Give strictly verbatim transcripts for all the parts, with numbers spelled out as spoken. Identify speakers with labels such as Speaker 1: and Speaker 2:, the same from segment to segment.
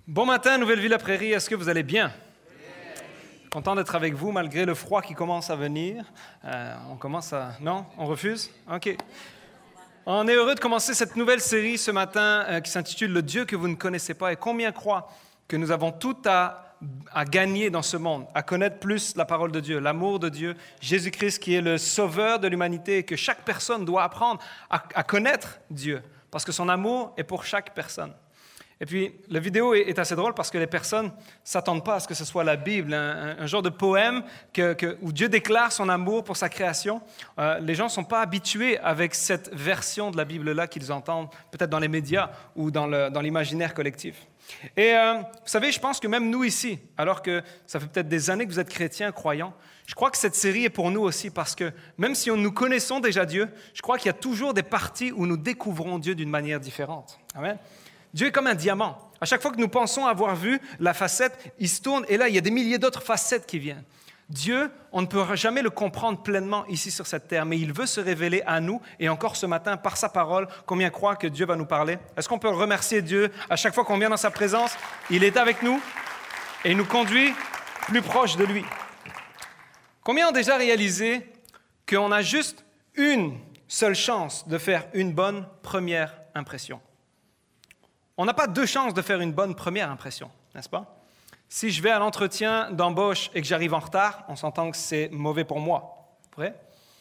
Speaker 1: Bon matin, Nouvelle-Ville-la-Prairie, est-ce que vous allez bien? Content d'être avec vous malgré le froid qui commence à venir. Euh, on commence à... Non? On refuse? OK. On est heureux de commencer cette nouvelle série ce matin euh, qui s'intitule « Le Dieu que vous ne connaissez pas ». Et combien croient que nous avons tout à, à gagner dans ce monde, à connaître plus la parole de Dieu, l'amour de Dieu, Jésus-Christ qui est le sauveur de l'humanité et que chaque personne doit apprendre à, à connaître Dieu parce que son amour est pour chaque personne. Et puis, la vidéo est assez drôle parce que les personnes ne s'attendent pas à ce que ce soit la Bible, un, un genre de poème que, que, où Dieu déclare son amour pour sa création. Euh, les gens ne sont pas habitués avec cette version de la Bible-là qu'ils entendent peut-être dans les médias ou dans, le, dans l'imaginaire collectif. Et euh, vous savez, je pense que même nous ici, alors que ça fait peut-être des années que vous êtes chrétiens, croyants, je crois que cette série est pour nous aussi parce que même si nous connaissons déjà Dieu, je crois qu'il y a toujours des parties où nous découvrons Dieu d'une manière différente. Amen. Dieu est comme un diamant. À chaque fois que nous pensons avoir vu la facette, il se tourne et là, il y a des milliers d'autres facettes qui viennent. Dieu, on ne peut jamais le comprendre pleinement ici sur cette terre, mais il veut se révéler à nous et encore ce matin, par sa parole, combien croient que Dieu va nous parler? Est-ce qu'on peut remercier Dieu à chaque fois qu'on vient dans sa présence? Il est avec nous et il nous conduit plus proche de lui. Combien ont déjà réalisé qu'on a juste une seule chance de faire une bonne première impression? On n'a pas deux chances de faire une bonne première impression, n'est-ce pas? Si je vais à l'entretien d'embauche et que j'arrive en retard, on s'entend que c'est mauvais pour moi. Vrai?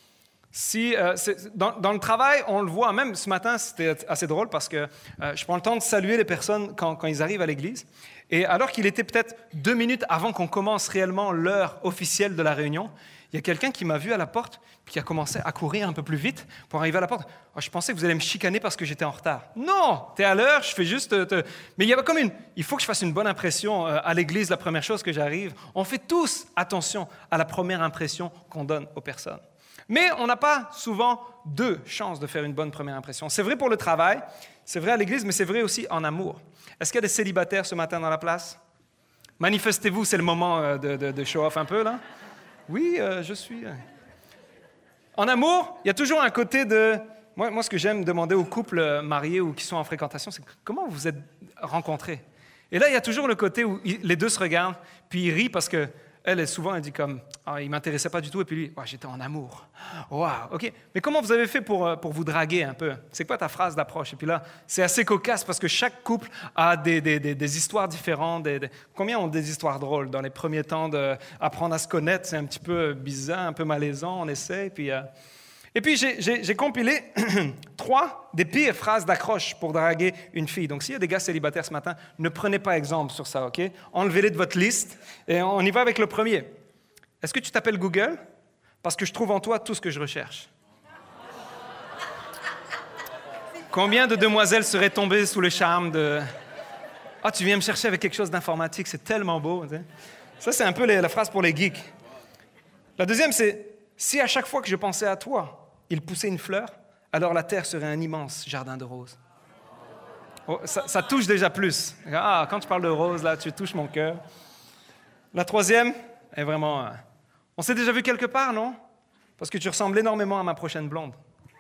Speaker 1: Si, euh, c'est, dans, dans le travail, on le voit, même ce matin, c'était assez drôle parce que euh, je prends le temps de saluer les personnes quand, quand ils arrivent à l'église. Et alors qu'il était peut-être deux minutes avant qu'on commence réellement l'heure officielle de la réunion, il y a quelqu'un qui m'a vu à la porte puis qui a commencé à courir un peu plus vite pour arriver à la porte. Oh, je pensais que vous alliez me chicaner parce que j'étais en retard. Non, tu es à l'heure, je fais juste... Te... Mais il y avait comme une... Il faut que je fasse une bonne impression à l'église la première chose que j'arrive. On fait tous attention à la première impression qu'on donne aux personnes. Mais on n'a pas souvent deux chances de faire une bonne première impression. C'est vrai pour le travail, c'est vrai à l'église, mais c'est vrai aussi en amour. Est-ce qu'il y a des célibataires ce matin dans la place? Manifestez-vous, c'est le moment de, de, de show-off un peu, là. Oui, euh, je suis... En amour, il y a toujours un côté de... Moi, moi ce que j'aime demander aux couples mariés ou qui sont en fréquentation, c'est comment vous vous êtes rencontrés? Et là, il y a toujours le côté où les deux se regardent, puis ils rient parce que elle, souvent, elle dit comme ah, « il ne m'intéressait pas du tout », et puis lui oh, « j'étais en amour ». Wow, OK. Mais comment vous avez fait pour, pour vous draguer un peu? C'est quoi ta phrase d'approche? Et puis là, c'est assez cocasse parce que chaque couple a des, des, des, des histoires différentes. Des, des... Combien ont des histoires drôles? Dans les premiers temps d'apprendre à se connaître, c'est un petit peu bizarre, un peu malaisant, on essaie. Puis, euh... Et puis, j'ai, j'ai, j'ai compilé trois des pires phrases d'accroche pour draguer une fille. Donc, s'il y a des gars célibataires ce matin, ne prenez pas exemple sur ça, OK? Enlevez-les de votre liste et on y va avec le premier. Est-ce que tu t'appelles Google? Parce que je trouve en toi tout ce que je recherche. Combien de demoiselles seraient tombées sous le charme de... Ah, tu viens me chercher avec quelque chose d'informatique, c'est tellement beau. Tu sais? Ça, c'est un peu les, la phrase pour les geeks. La deuxième, c'est « Si à chaque fois que je pensais à toi, il poussait une fleur, alors la terre serait un immense jardin de roses. » Oh, ça, ça touche déjà plus. Ah, quand tu parles de roses, là, tu touches mon cœur. La troisième est vraiment... Euh, on s'est déjà vu quelque part, non? Parce que tu ressembles énormément à ma prochaine blonde.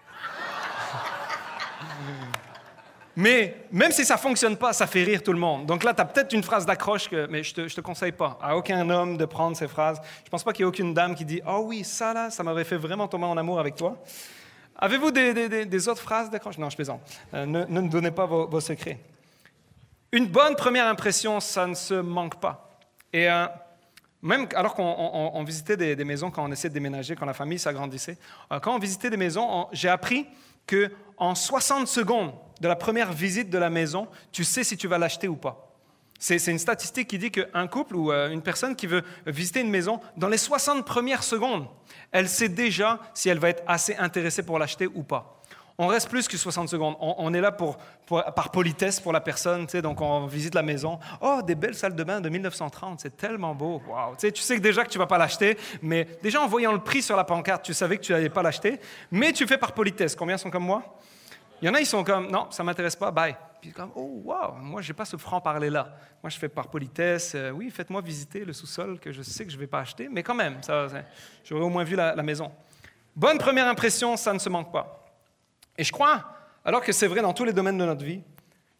Speaker 1: Mais même si ça ne fonctionne pas, ça fait rire tout le monde. Donc là, tu as peut-être une phrase d'accroche, que, mais je ne te, je te conseille pas à aucun homme de prendre ces phrases. Je ne pense pas qu'il y ait aucune dame qui dit « Ah oh oui, ça là, ça m'aurait fait vraiment tomber en amour avec toi. » Avez-vous des, des, des autres phrases d'accroche? Non, je plaisante. Euh, ne, ne donnez pas vos, vos secrets. Une bonne première impression, ça ne se manque pas. Et euh, même alors qu'on on, on visitait des, des maisons, quand on essayait de déménager, quand la famille s'agrandissait, euh, quand on visitait des maisons, on, j'ai appris qu'en soixante secondes de la première visite de la maison, tu sais si tu vas l'acheter ou pas. C'est, c'est une statistique qui dit qu'un couple ou euh, une personne qui veut visiter une maison, dans les soixante premières secondes, elle sait déjà si elle va être assez intéressée pour l'acheter ou pas. On reste plus que soixante secondes. On, on est là pour, pour, par politesse pour la personne. Tu sais, donc, on visite la maison. « Oh, des belles salles de bain de mille neuf cent trente, c'est tellement beau. Wow. » Tu sais, tu sais que déjà que tu ne vas pas l'acheter, mais déjà en voyant le prix sur la pancarte, tu savais que tu n'allais pas l'acheter, mais tu fais par politesse. Combien sont comme moi? Il y en a, ils sont comme « Non, ça ne m'intéresse pas, bye. » Puis comme « Oh, wow, moi, je n'ai pas ce franc-parler-là. Moi, je fais par politesse. Euh, oui, faites-moi visiter le sous-sol que je sais que je ne vais pas acheter, mais quand même, ça, j'aurais au moins vu la, la maison. » Bonne première impression, ça ne se manque pas. Et je crois, alors que c'est vrai dans tous les domaines de notre vie,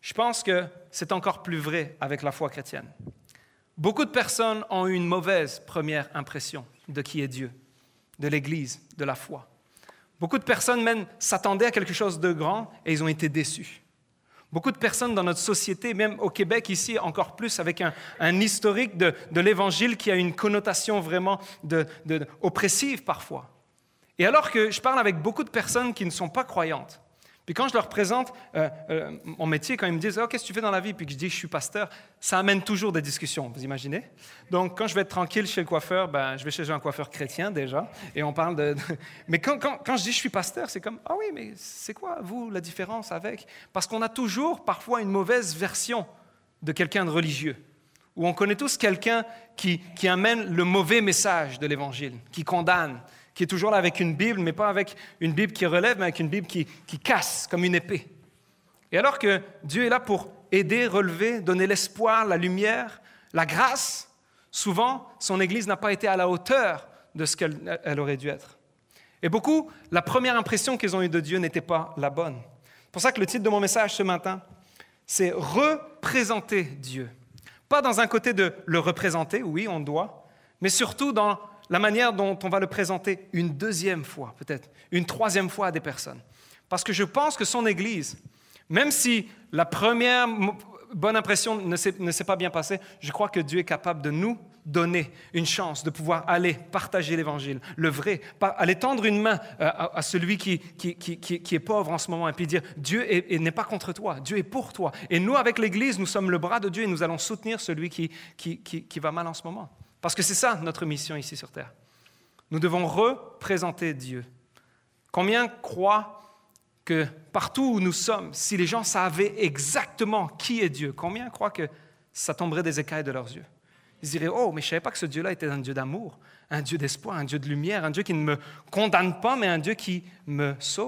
Speaker 1: Je pense que c'est encore plus vrai avec la foi chrétienne. Beaucoup de personnes ont eu une mauvaise première impression de qui est Dieu, de l'Église, de la foi. Beaucoup de personnes même s'attendaient à quelque chose de grand et ils ont été déçus. Beaucoup de personnes dans notre société, même au Québec ici, encore plus avec un, un historique de, de l'Évangile qui a une connotation vraiment de, de, de, oppressive parfois. Et alors que je parle avec beaucoup de personnes qui ne sont pas croyantes, puis quand je leur présente euh, euh, mon métier, quand ils me disent oh, « qu'est-ce que tu fais dans la vie ?» puis que je dis « je suis pasteur », ça amène toujours des discussions, vous imaginez? Donc quand je vais être tranquille chez le coiffeur, ben, je vais chez un coiffeur chrétien déjà, et on parle de... de... Mais quand, quand, quand je dis « je suis pasteur », c'est comme « ah oui, mais c'est quoi, vous, la différence avec ?» Parce qu'on a toujours parfois une mauvaise version de quelqu'un de religieux, où on connaît tous quelqu'un qui, qui amène le mauvais message de l'Évangile, qui condamne, qui est toujours là avec une Bible, mais pas avec une Bible qui relève, mais avec une Bible qui, qui casse comme une épée. Et alors que Dieu est là pour aider, relever, donner l'espoir, la lumière, la grâce, souvent, son Église n'a pas été à la hauteur de ce qu'elle elle aurait dû être. Et beaucoup, la première impression qu'ils ont eue de Dieu n'était pas la bonne. C'est pour ça que le titre de mon message ce matin, c'est « Représenter Dieu ». Pas dans un côté de le représenter, oui, on doit, mais surtout dans la manière dont on va le présenter une deuxième fois, peut-être, une troisième fois à des personnes. Parce que je pense que son Église, même si la première bonne impression ne s'est, ne s'est pas bien passée, je crois que Dieu est capable de nous donner une chance de pouvoir aller partager l'Évangile, le vrai, aller tendre une main à, à celui qui, qui, qui, qui est pauvre en ce moment et puis dire « Dieu est, est, n'est pas contre toi, Dieu est pour toi. » Et nous, avec l'Église, nous sommes le bras de Dieu et nous allons soutenir celui qui, qui, qui, qui va mal en ce moment. Parce que c'est ça notre mission ici sur Terre. Nous devons représenter Dieu. Combien croient que partout où nous sommes, si les gens savaient exactement qui est Dieu, combien croient que ça tomberait des écailles de leurs yeux? Ils diraient « Oh, mais je ne savais pas que ce Dieu-là était un Dieu d'amour, un Dieu d'espoir, un Dieu de lumière, un Dieu qui ne me condamne pas, mais un Dieu qui me sauve. »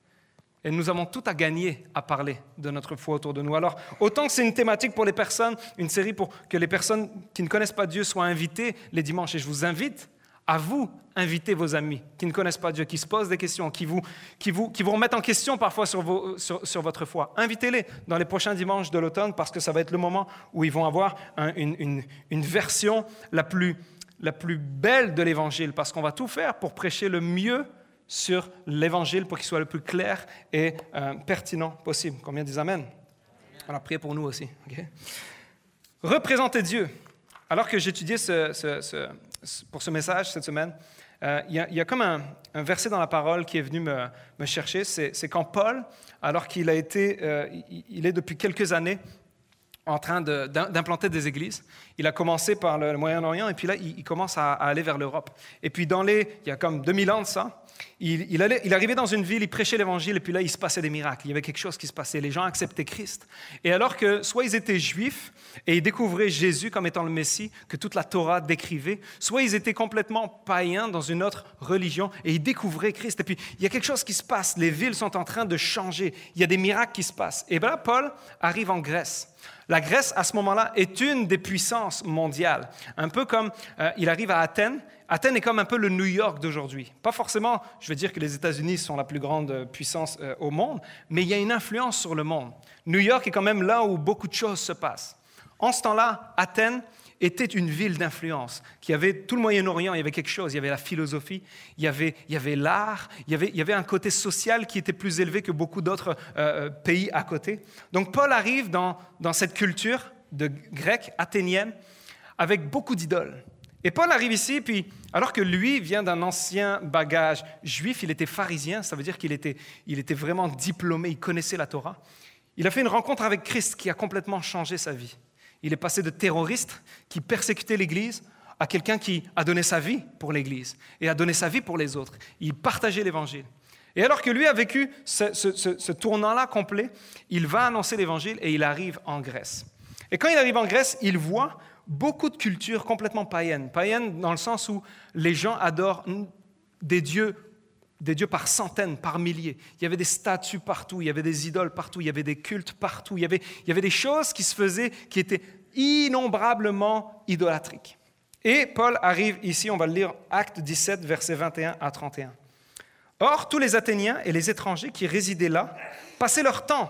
Speaker 1: Et nous avons tout à gagner à parler de notre foi autour de nous. Alors, autant que c'est une thématique pour les personnes, une série pour que les personnes qui ne connaissent pas Dieu soient invitées les dimanches. Et je vous invite à vous inviter vos amis qui ne connaissent pas Dieu, qui se posent des questions, qui vous, qui vous, qui vous remettent en question parfois sur, vos, sur, sur votre foi. Invitez-les dans les prochains dimanches de l'automne parce que ça va être le moment où ils vont avoir un, une, une, une version la plus, la plus belle de l'Évangile parce qu'on va tout faire pour prêcher le mieux sur l'Évangile pour qu'il soit le plus clair et euh, pertinent possible. Combien disent Amen? Alors, priez pour nous aussi. Okay? Représenter Dieu. Alors que j'étudiais ce, ce, ce, pour ce message cette semaine, euh, il, y a, il y a comme un, un verset dans la parole qui est venu me, me chercher. C'est, c'est quand Paul, alors qu'il a été, euh, il, il est depuis quelques années en train de, d'implanter des églises. Il a commencé par le Moyen-Orient et puis là, il, il commence à, à aller vers l'Europe. Et puis, dans les, il y a comme deux mille ans de ça, il, il, allait, il arrivait dans une ville, il prêchait l'Évangile et puis là, il se passait des miracles. Il y avait quelque chose qui se passait. Les gens acceptaient Christ. Et alors que soit ils étaient juifs et ils découvraient Jésus comme étant le Messie, que toute la Torah décrivait, soit ils étaient complètement païens dans une autre religion et ils découvraient Christ. Et puis, il y a quelque chose qui se passe. Les villes sont en train de changer. Il y a des miracles qui se passent. Et bien là, Paul arrive en Grèce. La Grèce, à ce moment-là, est une des puissances mondiales. Un peu comme euh, il arrive à Athènes. Athènes est comme un peu le New York d'aujourd'hui. Pas forcément, je veux dire que les États-Unis sont la plus grande puissance euh, au monde, mais il y a une influence sur le monde. New York est quand même là où beaucoup de choses se passent. En ce temps-là, Athènes était une ville d'influence, qui avait tout le Moyen-Orient, il y avait quelque chose, il y avait la philosophie, il y avait, il y avait l'art, il y avait, il y avait un côté social qui était plus élevé que beaucoup d'autres euh, pays à côté. Donc Paul arrive dans, dans cette culture de grecque, athénienne, avec beaucoup d'idoles. Et Paul arrive ici, puis alors que lui vient d'un ancien bagage juif, il était pharisien, ça veut dire qu'il était, il était vraiment diplômé, il connaissait la Torah. Il a fait une rencontre avec Christ qui a complètement changé sa vie. Il est passé de terroriste qui persécutait l'Église à quelqu'un qui a donné sa vie pour l'Église et a donné sa vie pour les autres. Il partageait l'Évangile. Et alors que lui a vécu ce, ce, ce, ce tournant-là complet, il va annoncer l'Évangile et il arrive en Grèce. Et quand il arrive en Grèce, il voit beaucoup de cultures complètement païennes. Païennes dans le sens où les gens adorent des dieux, des dieux par centaines, par milliers. Il y avait des statues partout, il y avait des idoles partout, il y avait des cultes partout, il y avait, il y avait des choses qui se faisaient qui étaient innombrablement idolâtriques. Et Paul arrive ici, on va le lire, Actes dix-sept, versets vingt et un à trente et un. Or, tous les Athéniens et les étrangers qui résidaient là passaient leur temps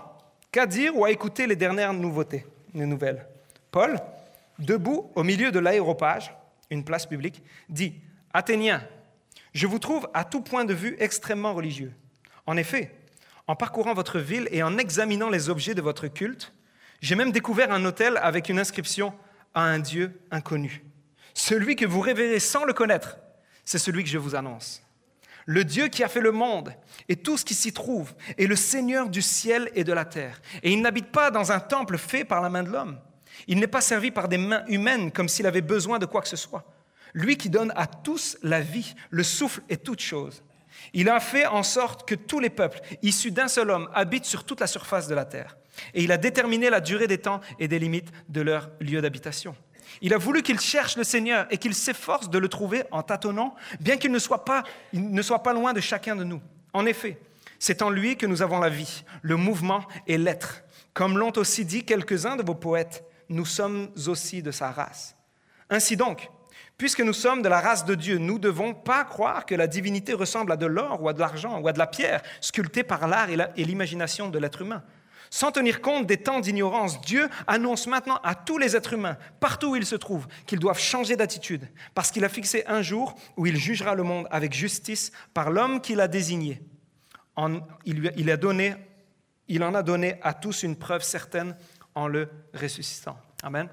Speaker 1: Qu'à dire ou à écouter les dernières nouveautés, les nouvelles? Paul, debout au milieu de l'aéropage, une place publique, dit « Athéniens, je vous trouve à tout point de vue extrêmement religieux. En effet, en parcourant votre ville et en examinant les objets de votre culte, j'ai même découvert un autel avec une inscription à un Dieu inconnu. Celui que vous révérez sans le connaître, c'est celui que je vous annonce. Le Dieu qui a fait le monde et tout ce qui s'y trouve est le Seigneur du ciel et de la terre. Et il n'habite pas dans un temple fait par la main de l'homme. Il n'est pas servi par des mains humaines comme s'il avait besoin de quoi que ce soit. Lui qui donne à tous la vie, le souffle et toute chose. Il a fait en sorte que tous les peuples, issus d'un seul homme, habitent sur toute la surface de la terre. Et il a déterminé la durée des temps et des limites de leur lieu d'habitation. Il a voulu qu'ils cherchent le Seigneur et qu'ils s'efforcent de le trouver en tâtonnant, bien qu'il ne soit pas, il ne soit pas loin de chacun de nous. En effet, c'est en lui que nous avons la vie, le mouvement et l'être. Comme l'ont aussi dit quelques-uns de vos poètes, nous sommes aussi de sa race. Ainsi donc, puisque nous sommes de la race de Dieu, nous ne devons pas croire que la divinité ressemble à de l'or ou à de l'argent ou à de la pierre, sculptée par l'art et l'imagination de l'être humain. Sans tenir compte des temps d'ignorance, Dieu annonce maintenant à tous les êtres humains, partout où ils se trouvent, qu'ils doivent changer d'attitude, parce qu'il a fixé un jour où il jugera le monde avec justice par l'homme qu'il a désigné. En, il, lui, il, a donné, il en a donné à tous une preuve certaine en le ressuscitant. Amen.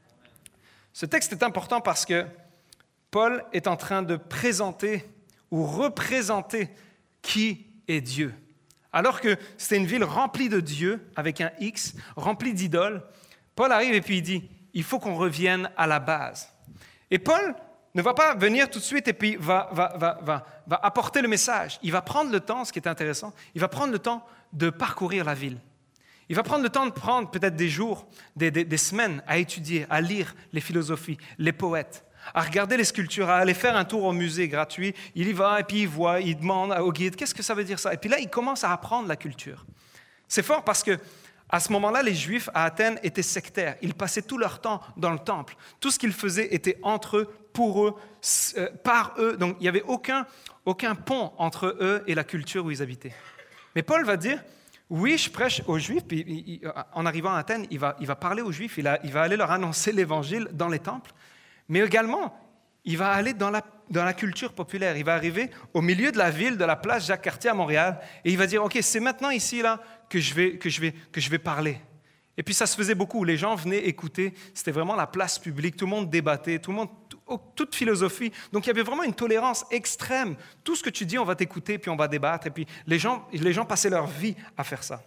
Speaker 1: Ce texte est important parce que Paul est en train de présenter ou représenter qui est Dieu. Alors que c'était une ville remplie de dieux, avec un X, remplie d'idoles, Paul arrive et puis il dit, il faut qu'on revienne à la base. Et Paul ne va pas venir tout de suite et puis va, va, va, va, va apporter le message. Il va prendre le temps, ce qui est intéressant, il va prendre le temps de parcourir la ville. Il va prendre le temps de prendre peut-être des jours, des, des, des semaines à étudier, à lire les philosophies, les poètes, à regarder les sculptures, à aller faire un tour au musée gratuit. Il y va et puis il voit, il demande au guide, qu'est-ce que ça veut dire ça? Et puis là, il commence à apprendre la culture. C'est fort parce que à ce moment-là, les Juifs à Athènes étaient sectaires. Ils passaient tout leur temps dans le temple. Tout ce qu'ils faisaient était entre eux, pour eux, euh, par eux. Donc, il n'y avait aucun, aucun pont entre eux et la culture où ils habitaient. Mais Paul va dire, oui, je prêche aux Juifs, puis il, en arrivant à Athènes, il va, il va parler aux Juifs, il, a, il va aller leur annoncer l'Évangile dans les temples. Mais également, il va aller dans la, dans la culture populaire. Il va arriver au milieu de la ville, de la place Jacques-Cartier à Montréal, et il va dire, OK, c'est maintenant ici là, que, je vais, que, je vais, que je vais parler. Et puis ça se faisait beaucoup. Les gens venaient écouter. C'était vraiment la place publique. Tout le monde débattait, tout le monde, tout, toute philosophie. Donc il y avait vraiment une tolérance extrême. Tout ce que tu dis, on va t'écouter, puis on va débattre. Et puis les gens, les gens passaient leur vie à faire ça.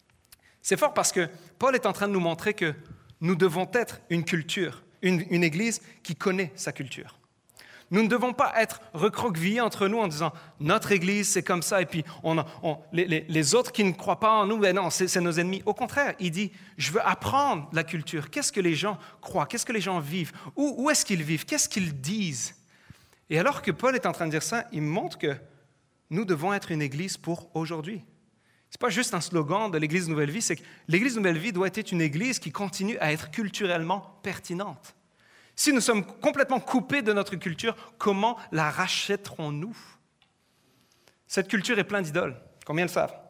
Speaker 1: C'est fort parce que Paul est en train de nous montrer que nous devons être une culture, Une, une église qui connaît sa culture. Nous ne devons pas être recroquevillés entre nous en disant « notre église, c'est comme ça » et puis on, on, les, les, les autres qui ne croient pas en nous, ben non, c'est, c'est nos ennemis. Au contraire, il dit « je veux apprendre la culture. Qu'est-ce que les gens croient? Qu'est-ce que les gens vivent? Où, où est-ce qu'ils vivent? Qu'est-ce qu'ils disent? » Et alors que Paul est en train de dire ça, il montre que nous devons être une église pour aujourd'hui. Ce n'est pas juste un slogan de l'Église Nouvelle Vie, c'est que l'Église Nouvelle Vie doit être une église qui continue à être culturellement pertinente. Si nous sommes complètement coupés de notre culture, comment la rachèterons-nous? Cette culture est pleine d'idoles. Combien le savent?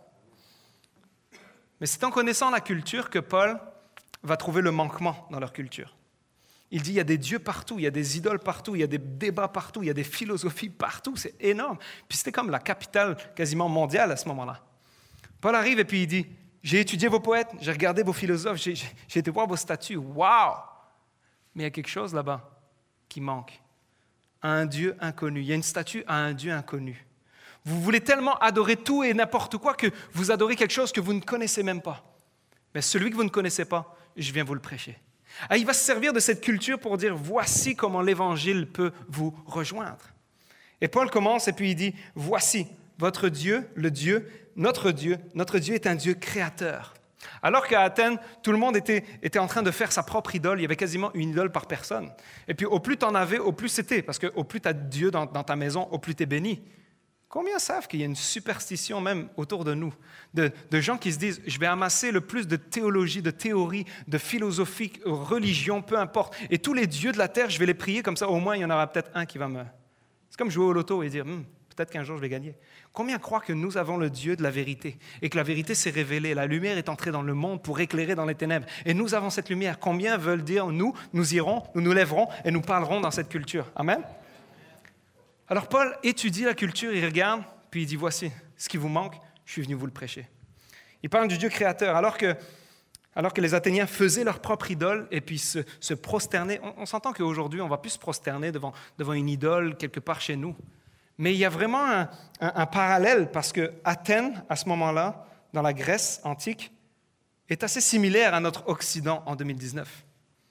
Speaker 1: Mais c'est en connaissant la culture que Paul va trouver le manquement dans leur culture. Il dit, il y a des dieux partout, il y a des idoles partout, il y a des débats partout, il y a des philosophies partout, c'est énorme. Puis c'était comme la capitale quasiment mondiale à ce moment-là. Paul arrive et puis il dit, j'ai étudié vos poètes, j'ai regardé vos philosophes, j'ai, j'ai été voir vos statues. Waouh! Mais il y a quelque chose là-bas qui manque. Un Dieu inconnu. Il y a une statue à un Dieu inconnu. Vous voulez tellement adorer tout et n'importe quoi que vous adorez quelque chose que vous ne connaissez même pas. Mais celui que vous ne connaissez pas, je viens vous le prêcher. Ah, il va se servir de cette culture pour dire, voici comment l'Évangile peut vous rejoindre. Et Paul commence et puis il dit, voici votre Dieu, le Dieu, notre Dieu, notre Dieu est un Dieu créateur. Alors qu'à Athènes, tout le monde était, était en train de faire sa propre idole. Il y avait quasiment une idole par personne. Et puis, au plus tu en avais, au plus c'était. Parce qu'au plus tu as Dieu dans, dans ta maison, au plus tu es béni. Combien savent qu'il y a une superstition même autour de nous, de, de gens qui se disent, je vais amasser le plus de théologie, de théorie, de philosophie, religion, peu importe. Et tous les dieux de la terre, je vais les prier comme ça, au moins il y en aura peut-être un qui va me... C'est comme jouer au loto et dire, hm, Peut-être qu'un jour, je vais gagner. Combien croient que nous avons le Dieu de la vérité et que la vérité s'est révélée, la lumière est entrée dans le monde pour éclairer dans les ténèbres et nous avons cette lumière. Combien veulent dire, nous, nous irons, nous nous lèverons et nous parlerons dans cette culture? Amen? Alors Paul étudie la culture, il regarde, puis il dit, voici ce qui vous manque, je suis venu vous le prêcher. Il parle du Dieu créateur, alors que, alors que les Athéniens faisaient leur propre idole et puis se, se prosternaient. On, on s'entend qu'aujourd'hui, on ne va plus se prosterner devant, devant une idole quelque part chez nous. Mais il y a vraiment un, un, un parallèle parce que Athènes, à ce moment-là, dans la Grèce antique, est assez similaire à notre Occident en deux mille dix-neuf.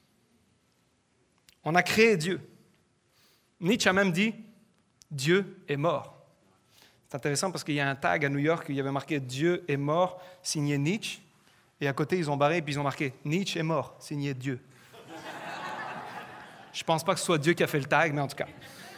Speaker 1: On a créé Dieu. Nietzsche a même dit « Dieu est mort ». C'est intéressant parce qu'il y a un tag à New York où il y avait marqué « Dieu est mort » signé Nietzsche. Et à côté, ils ont barré et puis ils ont marqué « Nietzsche est mort » signé Dieu. Je ne pense pas que ce soit Dieu qui a fait le tag, mais en tout cas.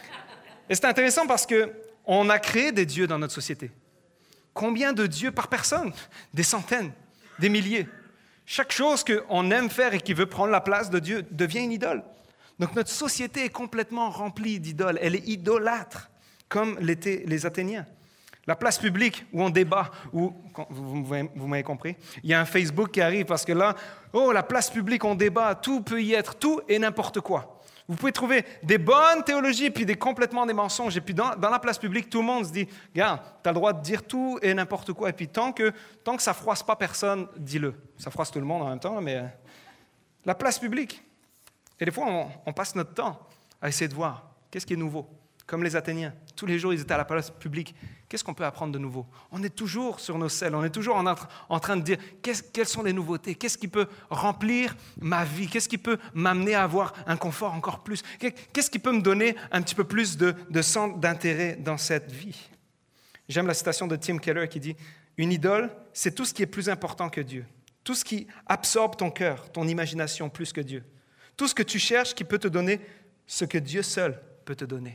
Speaker 1: Et c'est intéressant parce qu'on a créé des dieux dans notre société. Combien de dieux par personne? Des centaines, des milliers. Chaque chose qu'on aime faire et qui veut prendre la place de Dieu devient une idole. Donc notre société est complètement remplie d'idoles. Elle est idolâtre, comme l'étaient les Athéniens. La place publique où on débat, où, vous, vous, vous m'avez compris, il y a un Facebook qui arrive parce que là, oh, la place publique, on débat, tout peut y être, tout et n'importe quoi. Vous pouvez trouver des bonnes théologies puis des, complètement des mensonges. Et puis dans, dans la place publique, tout le monde se dit, regarde, tu as le droit de dire tout et n'importe quoi. Et puis tant que, tant que ça ne froisse pas personne, dis-le. Ça froisse tout le monde en même temps, mais euh, la place publique. Et des fois, on, on passe notre temps à essayer de voir qu'est-ce qui est nouveau. Comme les Athéniens, tous les jours, ils étaient à la place publique. Qu'est-ce qu'on peut apprendre de nouveau? On est toujours sur nos selles, on est toujours en, en train de dire quelles sont les nouveautés, qu'est-ce qui peut remplir ma vie, qu'est-ce qui peut m'amener à avoir un confort encore plus, qu'est-ce qui peut me donner un petit peu plus de, de centre d'intérêt dans cette vie. J'aime la citation de Tim Keller qui dit « Une idole, c'est tout ce qui est plus important que Dieu, tout ce qui absorbe ton cœur, ton imagination plus que Dieu, tout ce que tu cherches qui peut te donner ce que Dieu seul peut te donner. »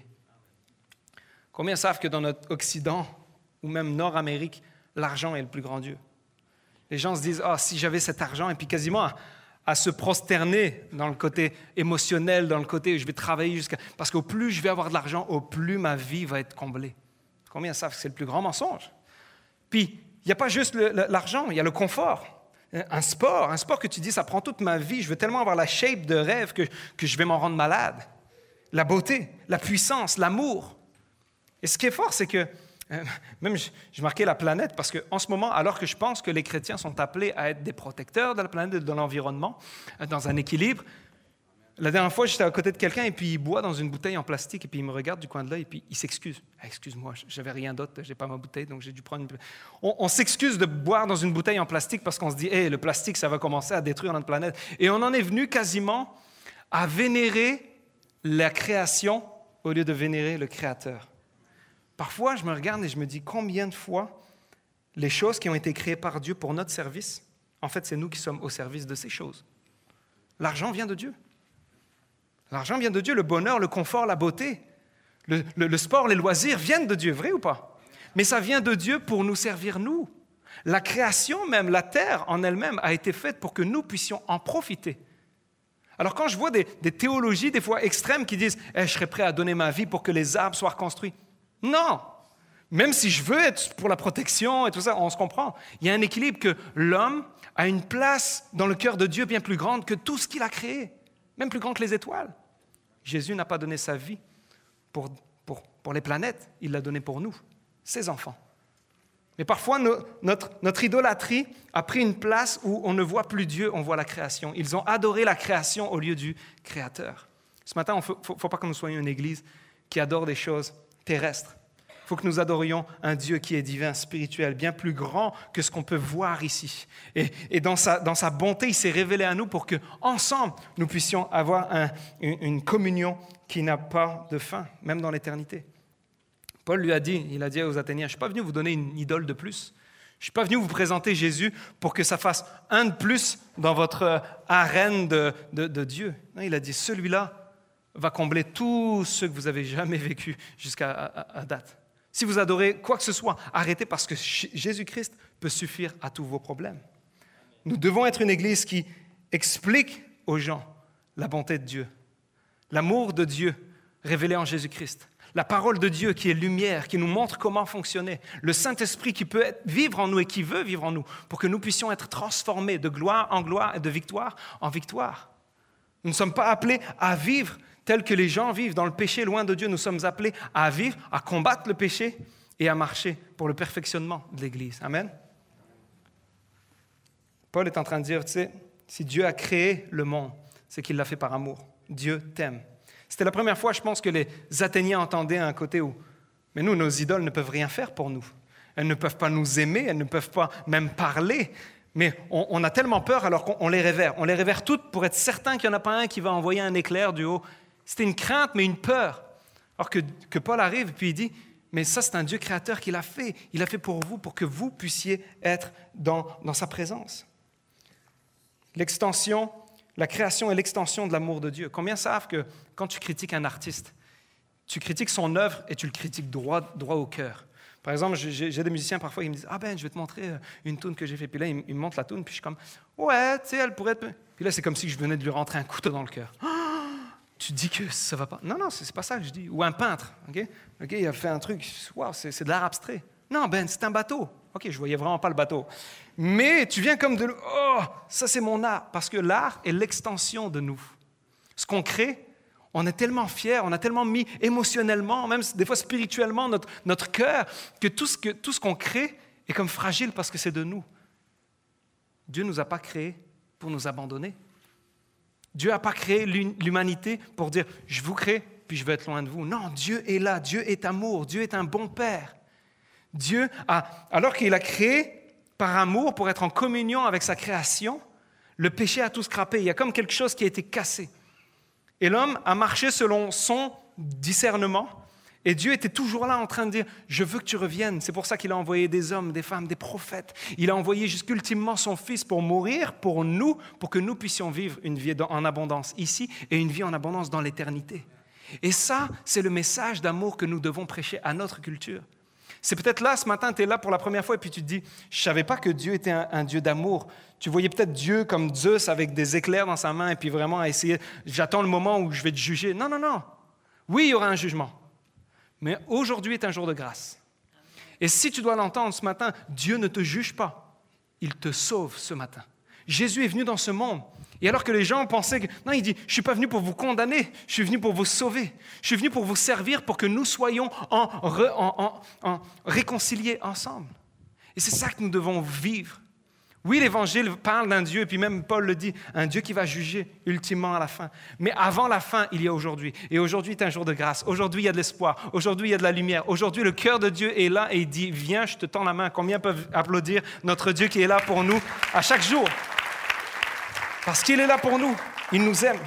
Speaker 1: Combien savent que dans notre Occident, ou même Nord-Amérique, l'argent est le plus grand Dieu? Les gens se disent, ah, si j'avais cet argent, et puis quasiment à, à se prosterner dans le côté émotionnel, dans le côté je vais travailler jusqu'à... Parce qu'au plus je vais avoir de l'argent, au plus ma vie va être comblée. Combien savent que c'est le plus grand mensonge? Puis, il n'y a pas juste le, le, l'argent, il y a le confort. Un sport, un sport que tu dis, ça prend toute ma vie, je veux tellement avoir la shape de rêve que, que je vais m'en rendre malade. La beauté, la puissance, l'amour. Et ce qui est fort, c'est que, euh, même je, je marquais la planète, parce qu'en ce moment, alors que je pense que les chrétiens sont appelés à être des protecteurs de la planète, de l'environnement, dans un équilibre, la dernière fois, j'étais à côté de quelqu'un et puis il boit dans une bouteille en plastique et puis il me regarde du coin de l'œil et puis il s'excuse. Ah, excuse-moi, j'avais rien d'autre, j'ai pas ma bouteille, donc j'ai dû prendre une... On, on s'excuse de boire dans une bouteille en plastique parce qu'on se dit, hey, le plastique, ça va commencer à détruire notre planète. Et on en est venu quasiment à vénérer la création au lieu de vénérer le Créateur. Parfois, je me regarde et je me dis combien de fois les choses qui ont été créées par Dieu pour notre service, en fait, c'est nous qui sommes au service de ces choses. L'argent vient de Dieu. L'argent vient de Dieu, le bonheur, le confort, la beauté, le, le, le sport, les loisirs viennent de Dieu, vrai ou pas? Mais ça vient de Dieu pour nous servir, nous. La création même, la terre en elle-même a été faite pour que nous puissions en profiter. Alors quand je vois des, des théologies, des fois extrêmes, qui disent hey, « je serais prêt à donner ma vie pour que les arbres soient reconstruits », non, même si je veux être pour la protection et tout ça, on se comprend. Il y a un équilibre que l'homme a une place dans le cœur de Dieu bien plus grande que tout ce qu'il a créé, même plus grande que les étoiles. Jésus n'a pas donné sa vie pour, pour, pour les planètes, il l'a donné pour nous, ses enfants. Mais parfois, no, notre, notre idolâtrie a pris une place où on ne voit plus Dieu, on voit la création. Ils ont adoré la création au lieu du Créateur. Ce matin, il ne faut, faut, faut pas que nous soyons une église qui adore des choses terrestre. Il faut que nous adorions un Dieu qui est divin, spirituel, bien plus grand que ce qu'on peut voir ici. Et, et dans, sa, dans sa bonté, il s'est révélé à nous pour qu'ensemble, nous puissions avoir un, une, une communion qui n'a pas de fin, même dans l'éternité. Paul lui a dit, il a dit aux Athéniens, je ne suis pas venu vous donner une idole de plus. Je ne suis pas venu vous présenter Jésus pour que ça fasse un de plus dans votre arène de, de, de Dieu. Non, il a dit, celui-là va combler tout ce que vous avez jamais vécu jusqu'à à, à date. Si vous adorez quoi que ce soit, arrêtez parce que Jésus-Christ peut suffire à tous vos problèmes. Nous devons être une église qui explique aux gens la bonté de Dieu, l'amour de Dieu révélé en Jésus-Christ, La parole de Dieu qui est lumière, qui nous montre comment fonctionner. Le Saint-Esprit qui peut être, vivre en nous et qui veut vivre en nous pour que nous puissions être transformés de gloire en gloire et de victoire en victoire. Nous ne sommes pas appelés à vivre tel que les gens vivent dans le péché, loin de Dieu. Nous sommes appelés à vivre, à combattre le péché et à marcher pour le perfectionnement de l'Église. Amen. Paul est en train de dire, tu sais, si Dieu a créé le monde, c'est qu'il l'a fait par amour. Dieu t'aime. C'était la première fois, je pense, que les Athéniens entendaient un côté où, mais nous, nos idoles ne peuvent rien faire pour nous. Elles ne peuvent pas nous aimer, elles ne peuvent pas même parler. Mais on, on a tellement peur alors qu'on les révère. On les révère toutes pour être certain qu'il n'y en a pas un qui va envoyer un éclair du haut. C'était une crainte, mais une peur. Alors que, que Paul arrive et puis il dit, mais ça, c'est un Dieu créateur qui l'a fait. Il l'a fait pour vous, pour que vous puissiez être dans, dans sa présence. L'extension, la création est l'extension de l'amour de Dieu. Combien savent que quand tu critiques un artiste, tu critiques son œuvre et tu le critiques droit, droit au cœur. Par exemple, j'ai, j'ai des musiciens parfois qui me disent « Ah ben, je vais te montrer une toune que j'ai fait. » Puis là, ils, ils me montrent la toune, puis je suis comme « Ouais, tu sais, elle pourrait être... » Puis là, c'est comme si je venais de lui rentrer un couteau dans le cœur. Oh, tu dis que ça va pas. Non, non, c'est, c'est pas ça que je dis. Ou un peintre, OK? OK, il a fait un truc, wow, c'est, c'est de l'art abstrait. Non, ben, c'est un bateau. OK, je voyais vraiment pas le bateau. Mais tu viens comme de... Oh, ça, c'est mon art. Parce que l'art est l'extension de nous. Ce qu'on crée, on est tellement fiers, on a tellement mis émotionnellement, même des fois spirituellement, notre, notre cœur, que tout, ce que tout ce qu'on crée est comme fragile parce que c'est de nous. Dieu ne nous a pas créés pour nous abandonner. Dieu n'a pas créé l'humanité pour dire « je vous crée, puis je vais être loin de vous ». Non, Dieu est là, Dieu est amour, Dieu est un bon Père. Dieu, a, alors qu'il a créé par amour pour être en communion avec sa création, le péché a tout scrappé. Il y a comme quelque chose qui a été cassé. Et l'homme a marché selon son discernement. Et Dieu était toujours là en train de dire « Je veux que tu reviennes ». C'est pour ça qu'il a envoyé des hommes, des femmes, des prophètes. Il a envoyé jusqu'ultimement son Fils pour mourir pour nous, pour que nous puissions vivre une vie en abondance ici et une vie en abondance dans l'éternité. Et ça, c'est le message d'amour que nous devons prêcher à notre culture. C'est peut-être là, ce matin, tu es là pour la première fois et puis tu te dis « Je ne savais pas que Dieu était un, un Dieu d'amour ». Tu voyais peut-être Dieu comme Zeus avec des éclairs dans sa main et puis vraiment à essayer « J'attends le moment où je vais te juger ». Non, non, non. Oui, il y aura un jugement. Mais aujourd'hui est un jour de grâce. Et si tu dois l'entendre ce matin, Dieu ne te juge pas. Il te sauve ce matin. Jésus est venu dans ce monde. Et alors que les gens pensaient que... Non, il dit, je ne suis pas venu pour vous condamner, je suis venu pour vous sauver. Je suis venu pour vous servir, pour que nous soyons en, re, en, en, en réconciliés ensemble. Et c'est ça que nous devons vivre. Oui, l'Évangile parle d'un Dieu, et puis même Paul le dit, un Dieu qui va juger ultimement à la fin. Mais avant la fin, il y a aujourd'hui. Et aujourd'hui est un jour de grâce. Aujourd'hui, il y a de l'espoir. Aujourd'hui, il y a de la lumière. Aujourd'hui, le cœur de Dieu est là et il dit, viens, je te tends la main. Combien peuvent applaudir notre Dieu qui est là pour nous à chaque jour? Parce qu'il est là pour nous. Il nous aime.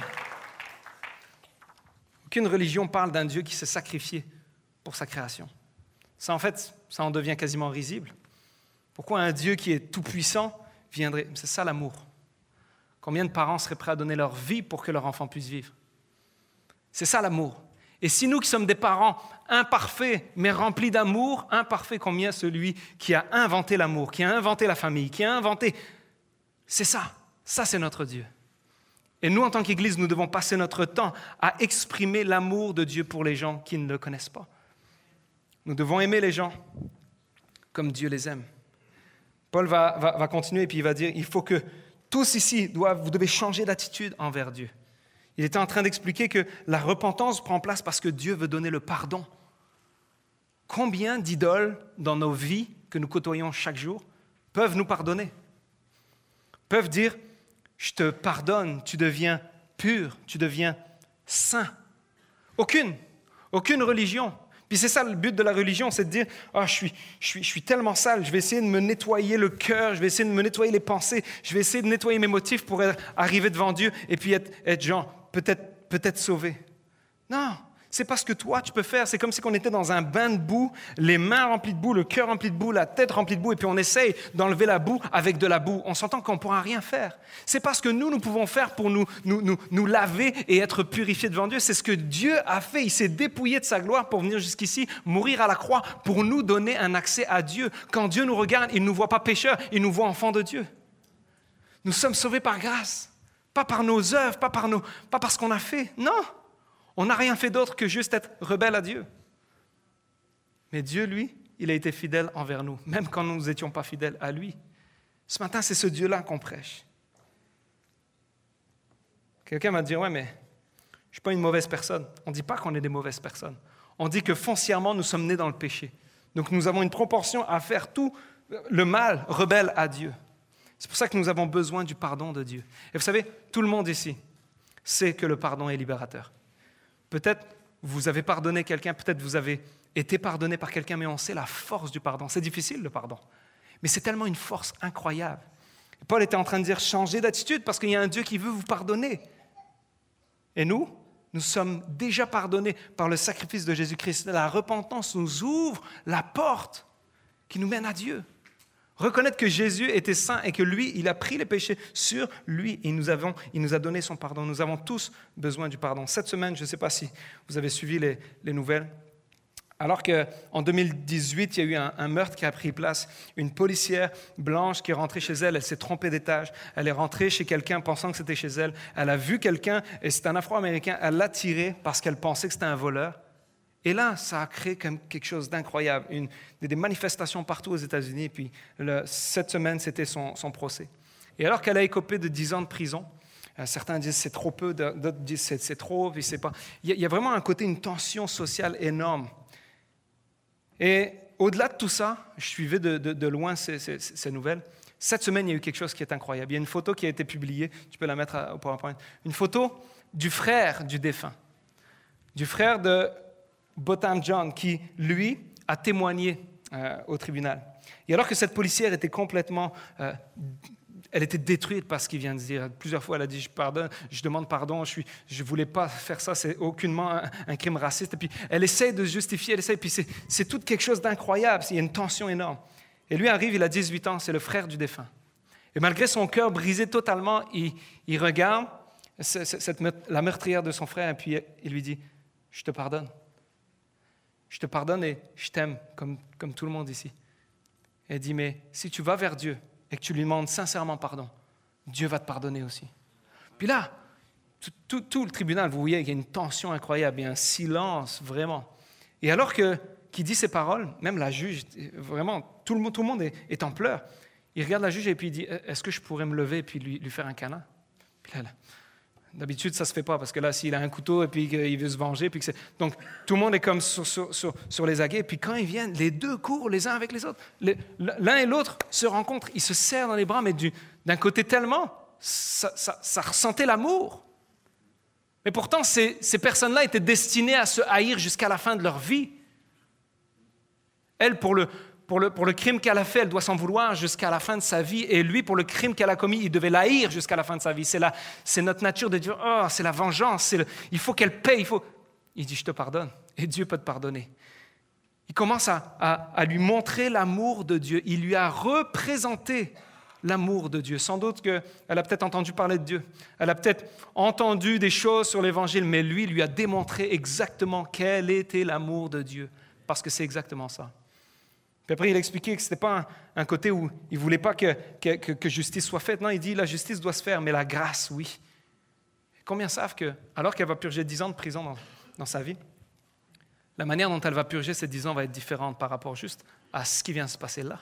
Speaker 1: Aucune religion parle d'un Dieu qui s'est sacrifié pour sa création. Ça, en fait, ça en devient quasiment risible. Pourquoi un Dieu qui est tout-puissant viendrait... C'est ça l'amour. Combien de parents seraient prêts à donner leur vie pour que leur enfant puisse vivre? C'est ça l'amour. Et si nous qui sommes des parents imparfaits, mais remplis d'amour, imparfaits, combien celui qui a inventé l'amour, qui a inventé la famille, qui a inventé... C'est ça. Ça, c'est notre Dieu. Et nous, en tant qu'Église, nous devons passer notre temps à exprimer l'amour de Dieu pour les gens qui ne le connaissent pas. Nous devons aimer les gens comme Dieu les aime. Paul va, va, va continuer et puis il va dire, il faut que tous ici, doivent, vous devez changer d'attitude envers Dieu. Il était en train d'expliquer que la repentance prend place parce que Dieu veut donner le pardon. Combien d'idoles dans nos vies que nous côtoyons chaque jour peuvent nous pardonner? Peuvent dire, je te pardonne, tu deviens pur, tu deviens saint. Aucune, aucune religion. Puis c'est ça le but de la religion, c'est de dire oh, « je suis, je suis, je suis tellement sale, je vais essayer de me nettoyer le cœur, je vais essayer de me nettoyer les pensées, je vais essayer de nettoyer mes motifs pour être, arriver devant Dieu et puis être, être genre, peut-être, peut-être sauvé. » Non, c'est pas ce que toi tu peux faire. C'est comme si on était dans un bain de boue, les mains remplies de boue, le cœur rempli de boue, la tête remplie de boue, et puis on essaye d'enlever la boue avec de la boue. On s'entend qu'on ne pourra rien faire. C'est pas ce que nous, nous pouvons faire pour nous, nous, nous, nous laver et être purifiés devant Dieu. C'est ce que Dieu a fait. Il s'est dépouillé de sa gloire pour venir jusqu'ici, mourir à la croix, pour nous donner un accès à Dieu. Quand Dieu nous regarde, il ne nous voit pas pécheurs, il nous voit enfants de Dieu. Nous sommes sauvés par grâce, pas par nos œuvres, pas par, nos, pas par ce qu'on a fait. Non! On n'a rien fait d'autre que juste être rebelle à Dieu. Mais Dieu, lui, il a été fidèle envers nous, même quand nous n'étions pas fidèles à lui. Ce matin, c'est ce Dieu-là qu'on prêche. Quelqu'un m'a dit, ouais, mais je ne suis pas une mauvaise personne. On ne dit pas qu'on est des mauvaises personnes. On dit que foncièrement, nous sommes nés dans le péché. Donc, nous avons une proportion à faire tout le mal rebelle à Dieu. C'est pour ça que nous avons besoin du pardon de Dieu. Et vous savez, tout le monde ici sait que le pardon est libérateur. Peut-être vous avez pardonné quelqu'un, peut-être vous avez été pardonné par quelqu'un, mais on sait la force du pardon. C'est difficile, le pardon. Mais c'est tellement une force incroyable. Paul était en train de dire, changez d'attitude parce qu'il y a un Dieu qui veut vous pardonner. Et nous, nous sommes déjà pardonnés par le sacrifice de Jésus-Christ. La repentance nous ouvre la porte qui nous mène à Dieu. Reconnaître que Jésus était saint et que lui, il a pris les péchés sur lui et nous avons, il nous a donné son pardon. Nous avons tous besoin du pardon. Cette semaine, je ne sais pas si vous avez suivi les, les nouvelles, alors qu'en deux mille dix-huit, il y a eu un, un meurtre qui a pris place. Une policière blanche qui est rentrée chez elle, elle s'est trompée d'étage. Elle est rentrée chez quelqu'un pensant que c'était chez elle. Elle a vu quelqu'un, et c'est un Afro-Américain, elle l'a tiré parce qu'elle pensait que c'était un voleur. Et là, ça a créé comme quelque chose d'incroyable, une, des manifestations partout aux États-Unis. Et puis, le, cette semaine, c'était son, son procès. Et alors qu'elle a écopé de dix ans de prison, euh, certains disent c'est trop peu, d'autres disent c'est, c'est trop. Puis c'est pas. Il y, a, il y a vraiment un côté, une tension sociale énorme. Et au-delà de tout ça, je suivais de, de, de loin ces, ces, ces nouvelles. Cette semaine, il y a eu quelque chose qui est incroyable. Il y a une photo qui a été publiée, tu peux la mettre au PowerPoint, une photo du frère du défunt, du frère de Botham Jean, qui, lui, a témoigné euh, au tribunal. Et alors que cette policière était complètement... Euh, elle était détruite par ce qu'il vient de dire. Plusieurs fois, elle a dit, je pardonne, je demande pardon, je ne voulais pas faire ça, c'est aucunement un, un crime raciste. Et puis, elle essaie de justifier, elle essaie, puis c'est, c'est tout quelque chose d'incroyable, il y a une tension énorme. Et lui arrive, il a dix-huit ans, c'est le frère du défunt. Et malgré son cœur brisé totalement, il, il regarde cette, cette, la meurtrière de son frère, et puis il lui dit, je te pardonne. Je te pardonne et je t'aime comme, comme tout le monde ici. Et elle dit, mais si tu vas vers Dieu et que tu lui demandes sincèrement pardon, Dieu va te pardonner aussi. Puis là, tout, tout, tout le tribunal, vous voyez, il y a une tension incroyable, il y a un silence vraiment. Et alors que, qu'il dit ces paroles, même la juge, vraiment, tout le monde, tout le monde est, est en pleurs. Il regarde la juge et puis il dit, est-ce que je pourrais me lever et puis lui, lui faire un câlin? Puis là, là, d'habitude, ça ne se fait pas, parce que là, s'il a un couteau et puis qu'il veut se venger, puis que c'est... Donc, tout le monde est comme sur, sur, sur, sur les aguets. Puis quand ils viennent, les deux courent les uns avec les autres. Les, l'un et l'autre se rencontrent. Ils se serrent dans les bras, mais du, d'un côté tellement, ça, ça, ça ressentait l'amour. Mais pourtant, ces, ces personnes-là étaient destinées à se haïr jusqu'à la fin de leur vie. Elle, pour le... Pour le, pour le crime qu'elle a fait, elle doit s'en vouloir jusqu'à la fin de sa vie. Et lui, pour le crime qu'elle a commis, il devait l'haïr jusqu'à la fin de sa vie. C'est, la, c'est notre nature de dire, oh, c'est la vengeance, c'est le, il faut qu'elle paye. Il, faut... il dit, je te pardonne. Et Dieu peut te pardonner. Il commence à, à, à lui montrer l'amour de Dieu. Il lui a représenté l'amour de Dieu. Sans doute qu'elle a peut-être entendu parler de Dieu. Elle a peut-être entendu des choses sur l'Évangile, mais lui lui a démontré exactement quel était l'amour de Dieu. Parce que c'est exactement ça. Puis après, il a expliqué que ce n'était pas un, un côté où il ne voulait pas que, que, que, que justice soit faite. Non, il dit la justice doit se faire, mais la grâce, oui. Combien savent que, alors qu'elle va purger dix ans de prison dans, dans sa vie, la manière dont elle va purger ces dix ans va être différente par rapport juste à ce qui vient de se passer là.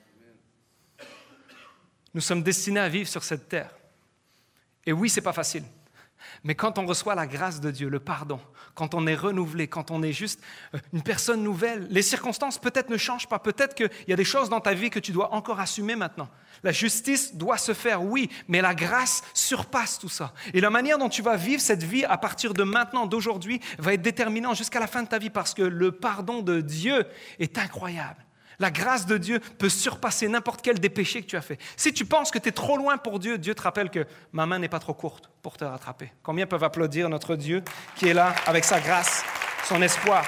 Speaker 1: Nous sommes destinés à vivre sur cette terre. Et oui, ce n'est pas facile. Mais quand on reçoit la grâce de Dieu, le pardon, quand on est renouvelé, quand on est juste une personne nouvelle, les circonstances peut-être ne changent pas. Peut-être qu'il y a des choses dans ta vie que tu dois encore assumer maintenant. La justice doit se faire, oui, mais la grâce surpasse tout ça. Et la manière dont tu vas vivre cette vie à partir de maintenant, d'aujourd'hui, va être déterminante jusqu'à la fin de ta vie parce que le pardon de Dieu est incroyable. La grâce de Dieu peut surpasser n'importe quel des péchés que tu as fait. Si tu penses que tu es trop loin pour Dieu, Dieu te rappelle que ma main n'est pas trop courte pour te rattraper. Combien peuvent applaudir notre Dieu qui est là avec sa grâce, son espoir?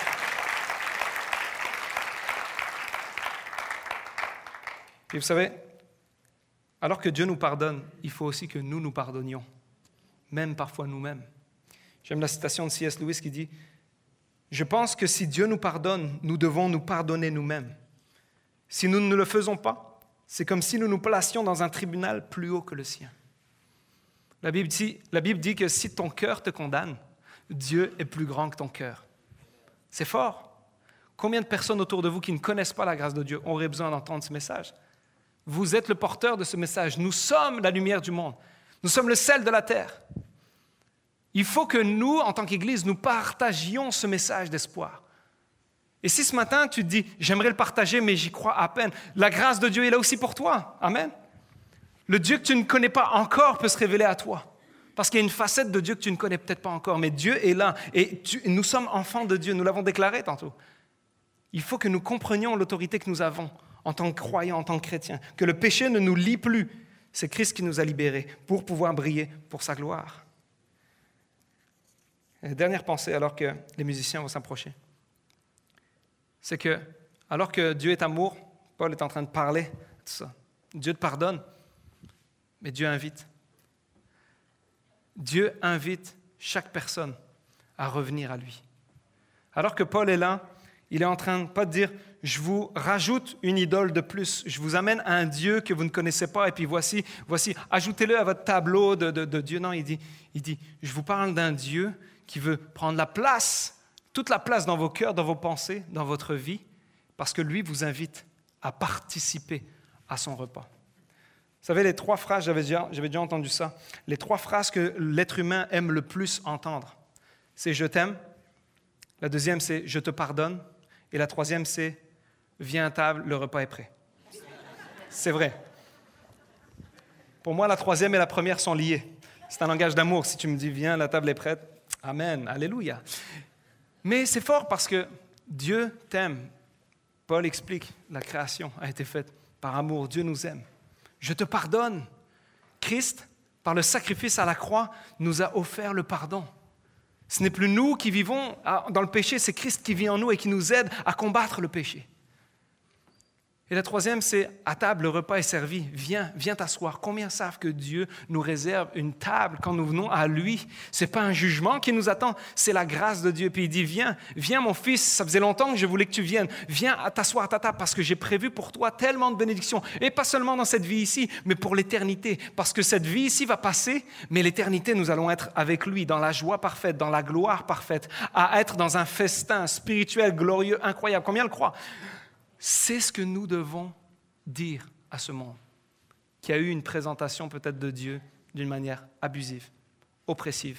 Speaker 1: Et vous savez, alors que Dieu nous pardonne, il faut aussi que nous nous pardonnions, même parfois nous-mêmes. J'aime la citation de C S Lewis qui dit « Je pense que si Dieu nous pardonne, nous devons nous pardonner nous-mêmes. Si nous ne le faisons pas, c'est comme si nous nous placions dans un tribunal plus haut que le sien. » La Bible dit, la Bible dit que si ton cœur te condamne, Dieu est plus grand que ton cœur. C'est fort. Combien de personnes autour de vous qui ne connaissent pas la grâce de Dieu auraient besoin d'entendre ce message? Vous êtes le porteur de ce message. Nous sommes la lumière du monde. Nous sommes le sel de la terre. Il faut que nous, en tant qu'Église, nous partagions ce message d'espoir. Et si ce matin, tu te dis, j'aimerais le partager, mais j'y crois à peine, la grâce de Dieu est là aussi pour toi. Amen. Le Dieu que tu ne connais pas encore peut se révéler à toi. Parce qu'il y a une facette de Dieu que tu ne connais peut-être pas encore, mais Dieu est là. Et tu, nous sommes enfants de Dieu, nous l'avons déclaré tantôt. Il faut que nous comprenions l'autorité que nous avons en tant que croyants, en tant que chrétiens, que le péché ne nous lie plus. C'est Christ qui nous a libérés pour pouvoir briller pour sa gloire. Et la dernière pensée, alors que les musiciens vont s'approcher, c'est que, alors que Dieu est amour, Paul est en train de parler de ça. Dieu te pardonne, mais Dieu invite. Dieu invite chaque personne à revenir à lui. Alors que Paul est là, il est en train, pas de dire, je vous rajoute une idole de plus, je vous amène à un Dieu que vous ne connaissez pas, et puis voici, voici, ajoutez-le à votre tableau de, de, de Dieu. Non, il dit, il dit, je vous parle d'un Dieu qui veut prendre la place, toute la place dans vos cœurs, dans vos pensées, dans votre vie, parce que lui vous invite à participer à son repas. Vous savez, les trois phrases, j'avais déjà, j'avais déjà entendu ça, les trois phrases que l'être humain aime le plus entendre, c'est « je t'aime », la deuxième c'est « je te pardonne », et la troisième c'est « viens à table, le repas est prêt ». C'est vrai. Pour moi, la troisième et la première sont liées. C'est un langage d'amour. Si tu me dis « viens, la table est prête », amen, alléluia. Mais c'est fort parce que Dieu t'aime. Paul explique, la création a été faite par amour. Dieu nous aime. Je te pardonne. Christ, par le sacrifice à la croix, nous a offert le pardon. Ce n'est plus nous qui vivons dans le péché, c'est Christ qui vit en nous et qui nous aide à combattre le péché. Et la troisième, c'est « à table, le repas est servi. Viens, viens t'asseoir. » Combien savent que Dieu nous réserve une table quand nous venons à lui? Ce n'est pas un jugement qui nous attend, c'est la grâce de Dieu. Puis il dit « Viens, viens mon fils, ça faisait longtemps que je voulais que tu viennes. Viens t'asseoir à ta table parce que j'ai prévu pour toi tellement de bénédictions. Et pas seulement dans cette vie ici, mais pour l'éternité. Parce que cette vie ici va passer, mais l'éternité, nous allons être avec lui dans la joie parfaite, dans la gloire parfaite, à être dans un festin spirituel, glorieux, incroyable. » Combien le croient? C'est ce que nous devons dire à ce monde, qui a eu une présentation peut-être de Dieu d'une manière abusive, oppressive,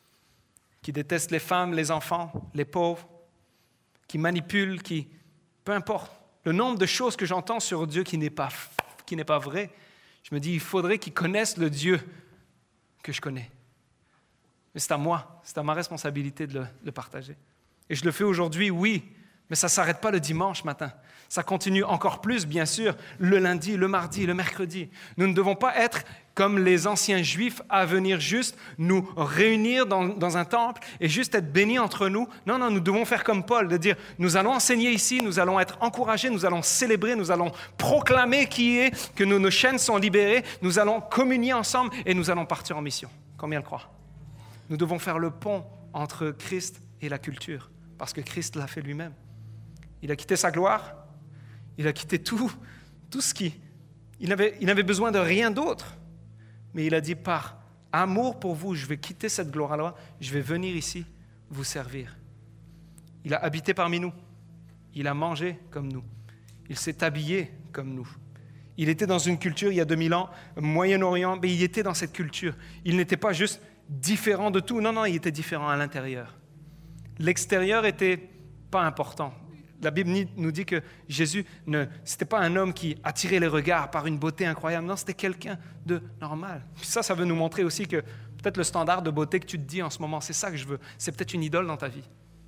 Speaker 1: qui déteste les femmes, les enfants, les pauvres, qui manipule, qui, peu importe, le nombre de choses que j'entends sur Dieu qui n'est pas, qui n'est pas vrai, je me dis, il faudrait qu'ils connaissent le Dieu que je connais. Mais c'est à moi, c'est à ma responsabilité de le, de le partager. Et je le fais aujourd'hui, oui, mais ça ne s'arrête pas le dimanche matin. Ça continue encore plus, bien sûr, le lundi, le mardi, le mercredi. Nous ne devons pas être comme les anciens Juifs à venir juste nous réunir dans, dans un temple et juste être bénis entre nous. Non, non, nous devons faire comme Paul, de dire, nous allons enseigner ici, nous allons être encouragés, nous allons célébrer, nous allons proclamer qui est, que nos, nos chaînes sont libérées, nous allons communier ensemble et nous allons partir en mission. Combien le croient? Nous devons faire le pont entre Christ et la culture, parce que Christ l'a fait lui-même. Il a quitté sa gloire, il a quitté tout, tout ce qui... Il n'avait, il n'avait besoin de rien d'autre. Mais il a dit, par amour pour vous, je vais quitter cette gloire-là, je vais venir ici vous servir. Il a habité parmi nous, il a mangé comme nous, il s'est habillé comme nous. Il était dans une culture, il y a deux mille ans, Moyen-Orient, mais il était dans cette culture. Il n'était pas juste différent de tout, non, non, il était différent à l'intérieur. L'extérieur était pas important. La Bible nous dit que Jésus, ne, c'était pas un homme qui attirait les regards par une beauté incroyable. Non, c'était quelqu'un de normal. Puis ça, ça veut nous montrer aussi que peut-être le standard de beauté que tu te dis en ce moment, c'est ça que je veux. C'est peut-être une idole dans ta vie.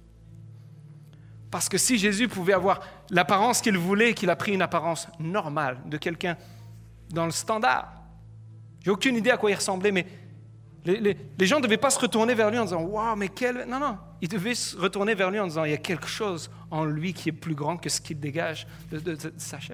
Speaker 1: Parce que si Jésus pouvait avoir l'apparence qu'il voulait, qu'il a pris une apparence normale de quelqu'un dans le standard, j'ai aucune idée à quoi il ressemblait, mais les, les, les gens ne devaient pas se retourner vers lui en disant « Waouh, mais quel... » Non, non. Ils devaient se retourner vers lui en disant « Il y a quelque chose en lui qui est plus grand que ce qu'il dégage de, de, de, de sa chair. »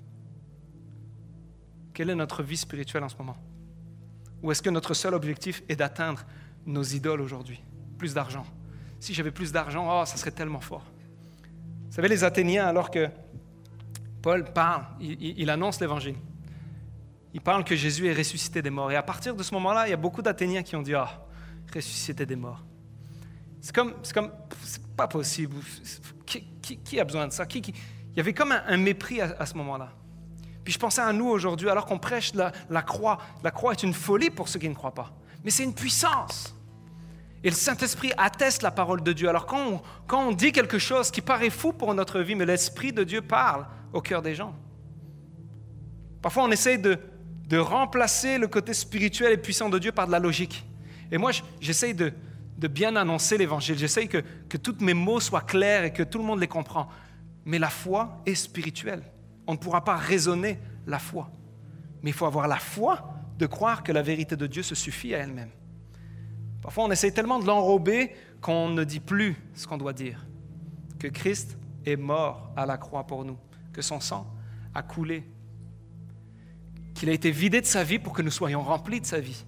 Speaker 1: Quelle est notre vie spirituelle en ce moment? Ou est-ce que notre seul objectif est d'atteindre nos idoles aujourd'hui? Plus d'argent. Si j'avais plus d'argent, oh, ça serait tellement fort. Vous savez, les Athéniens, alors que Paul parle, il, il annonce l'Évangile. Il parle que Jésus est ressuscité des morts. Et à partir de ce moment-là, il y a beaucoup d'Athéniens qui ont dit « Ah, ressuscité des morts. » C'est comme, c'est comme, c'est pas possible. qui, qui a besoin de ça? Qui, qui... Il y avait comme un, un mépris à, à ce moment-là. Puis je pensais à nous aujourd'hui, alors qu'on prêche la, la croix. La croix est une folie pour ceux qui ne croient pas. Mais c'est une puissance. Et le Saint-Esprit atteste la parole de Dieu. Alors quand on, quand on dit quelque chose qui paraît fou pour notre vie, mais l'Esprit de Dieu parle au cœur des gens. Parfois, on essaye de, de remplacer le côté spirituel et puissant de Dieu par de la logique. Et moi, j'essaye de, de bien annoncer l'Évangile. J'essaye que, que tous mes mots soient clairs et que tout le monde les comprend. Mais la foi est spirituelle. On ne pourra pas raisonner la foi. Mais il faut avoir la foi de croire que la vérité de Dieu se suffit à elle-même. Parfois, on essaye tellement de l'enrober qu'on ne dit plus ce qu'on doit dire. Que Christ est mort à la croix pour nous, que son sang a coulé, qu'il a été vidé de sa vie pour que nous soyons remplis de sa vie.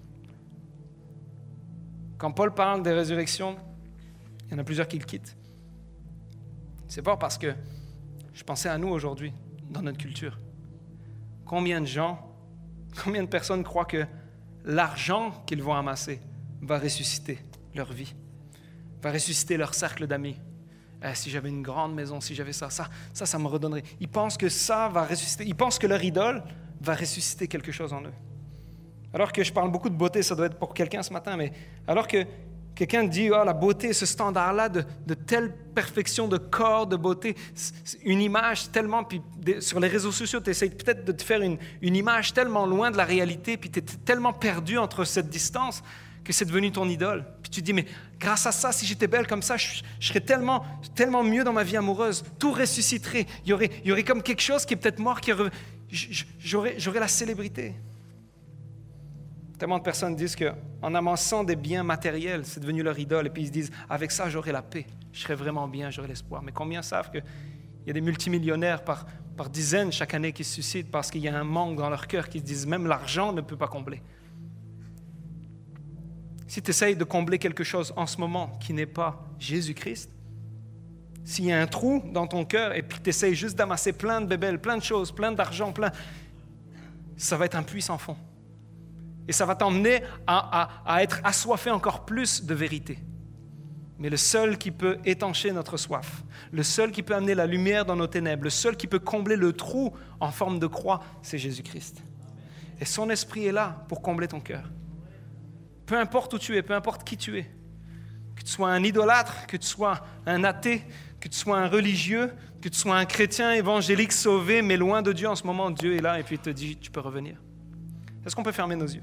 Speaker 1: Quand Paul parle des résurrections, il y en a plusieurs qui le quittent. C'est pas parce que je pensais à nous aujourd'hui, dans notre culture. Combien de gens, combien de personnes croient que l'argent qu'ils vont amasser va ressusciter leur vie, va ressusciter leur cercle d'amis. Eh, si j'avais une grande maison, si j'avais ça, ça, ça, ça me redonnerait. Ils pensent que ça va ressusciter. Ils pensent que leur idole va ressusciter quelque chose en eux. Alors que je parle beaucoup de beauté, ça doit être pour quelqu'un ce matin, mais alors que quelqu'un dit, oh, la beauté, ce standard-là de, de telle perfection de corps, de beauté, une image tellement, puis sur les réseaux sociaux, tu essaies peut-être de te faire une, une image tellement loin de la réalité, puis tu es tellement perdu entre cette distance que c'est devenu ton idole. Puis tu te dis, mais grâce à ça, si j'étais belle comme ça, je, je serais tellement, tellement mieux dans ma vie amoureuse. Tout ressusciterait. Il y aurait, il y aurait comme quelque chose qui est peut-être mort, qui re... j'aurais, j'aurais la célébrité. Tellement de personnes disent qu'en amassant des biens matériels, c'est devenu leur idole. Et puis ils se disent, avec ça, j'aurai la paix. Je serai vraiment bien, j'aurai l'espoir. Mais combien savent qu'il y a des multimillionnaires par, par dizaines chaque année qui se suicident parce qu'il y a un manque dans leur cœur, qui se disent, même l'argent ne peut pas combler. Si tu essayes de combler quelque chose en ce moment qui n'est pas Jésus-Christ, s'il y a un trou dans ton cœur et puis tu essayes juste d'amasser plein de bébelles, plein de choses, plein d'argent, plein, ça va être un puits sans fond. Et ça va t'emmener à, à, à être assoiffé encore plus de vérité. Mais le seul qui peut étancher notre soif, le seul qui peut amener la lumière dans nos ténèbres, le seul qui peut combler le trou en forme de croix, c'est Jésus-Christ. Et son esprit est là pour combler ton cœur. Peu importe où tu es, peu importe qui tu es, que tu sois un idolâtre, que tu sois un athée, que tu sois un religieux, que tu sois un chrétien évangélique sauvé, mais loin de Dieu en ce moment, Dieu est là et puis il te dit, tu peux revenir. Est-ce qu'on peut fermer nos yeux?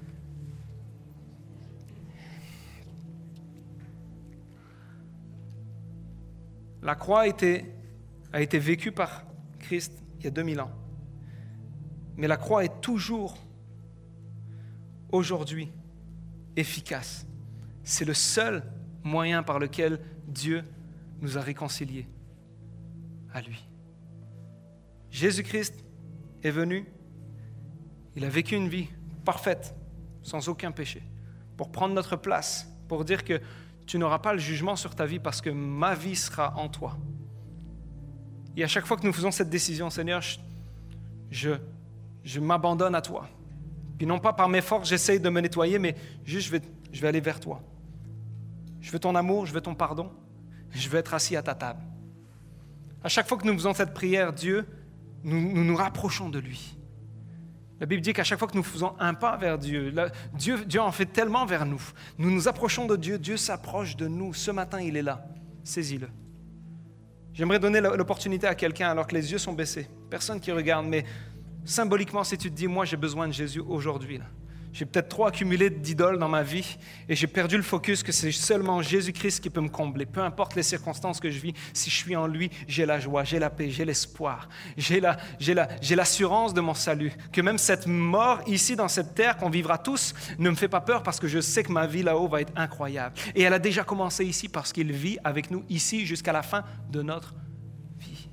Speaker 1: La croix a été, a été vécue par Christ il y a deux mille ans. Mais la croix est toujours, aujourd'hui, efficace. C'est le seul moyen par lequel Dieu nous a réconciliés à lui. Jésus-Christ est venu, il a vécu une vie parfaite, sans aucun péché, pour prendre notre place, pour dire que tu n'auras pas le jugement sur ta vie parce que ma vie sera en toi. Et à chaque fois que nous faisons cette décision, Seigneur, je, je, je m'abandonne à toi. Puis non pas par mes forces, j'essaye de me nettoyer, mais juste je vais, je vais aller vers toi. Je veux ton amour, je veux ton pardon, je veux être assis à ta table. À chaque fois que nous faisons cette prière, Dieu, nous nous, nous rapprochons de lui. La Bible dit qu'à chaque fois que nous faisons un pas vers Dieu, là, Dieu, Dieu en fait tellement vers nous. Nous nous approchons de Dieu, Dieu s'approche de nous. Ce matin, il est là. Saisis-le. J'aimerais donner l'opportunité à quelqu'un alors que les yeux sont baissés. Personne qui regarde, mais symboliquement, si tu te dis, moi, j'ai besoin de Jésus aujourd'hui, là. J'ai peut-être trop accumulé d'idoles dans ma vie et j'ai perdu le focus que c'est seulement Jésus-Christ qui peut me combler. Peu importe les circonstances que je vis, si je suis en lui, j'ai la joie, j'ai la paix, j'ai l'espoir, j'ai, la, j'ai, la, j'ai l'assurance de mon salut. Que même cette mort ici dans cette terre qu'on vivra tous ne me fait pas peur parce que je sais que ma vie là-haut va être incroyable. Et elle a déjà commencé ici parce qu'il vit avec nous ici jusqu'à la fin de notre vie.